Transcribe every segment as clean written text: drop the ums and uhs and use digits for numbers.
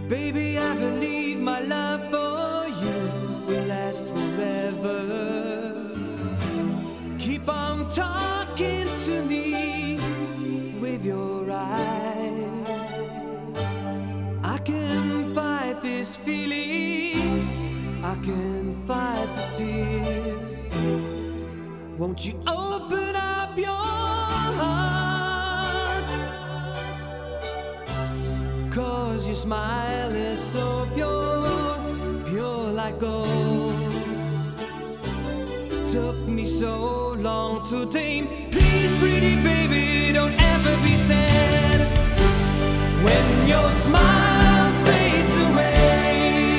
Baby, I believe my love for you will last forever. Keep on talking to me with your eyes. I can fight this feeling, I can fight the tears. Won't you open up your heart? 'Cause your smile is so pure, pure like gold. Took me so long to tame. Please, pretty baby, don't ever be sad when your smile fades away.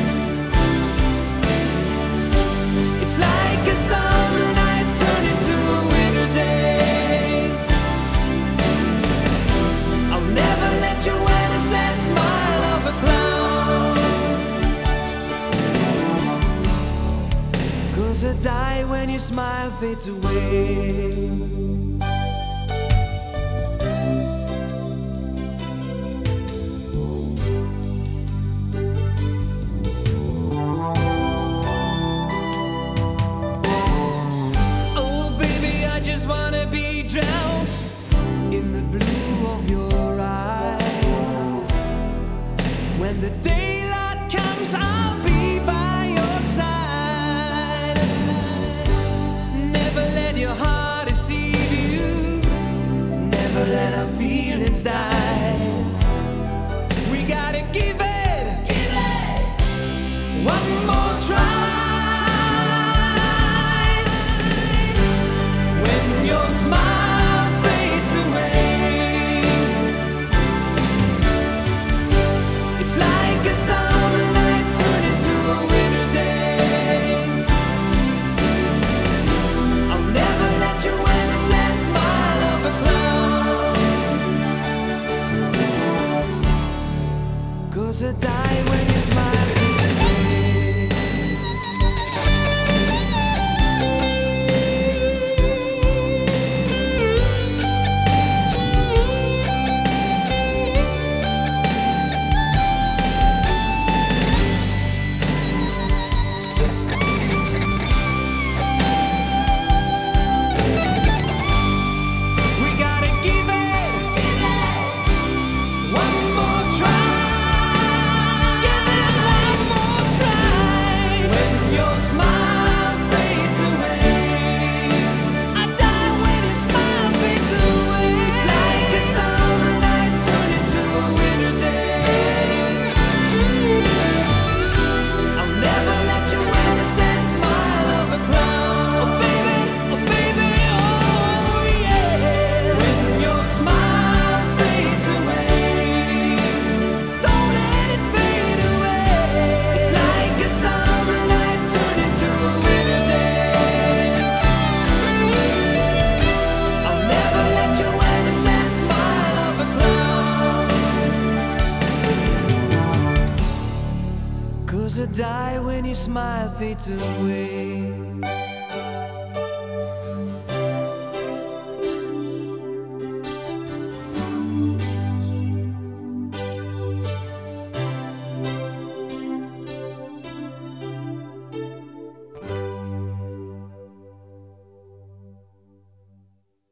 It's like a summer night turned into a winter day. I'll never let you wear the sad smile of a clown, 'cause I die when your smile fades away. When the daylight comes, I'll be by your side. Never let your heart deceive you, never let our feelings die. We gotta give it one more try. When your smile fades away, it's like a summer night turned into a winter day. I'll never let you wear the sad smile of a clown, 'cause I die when you smile fades away. I die when your smile fades away.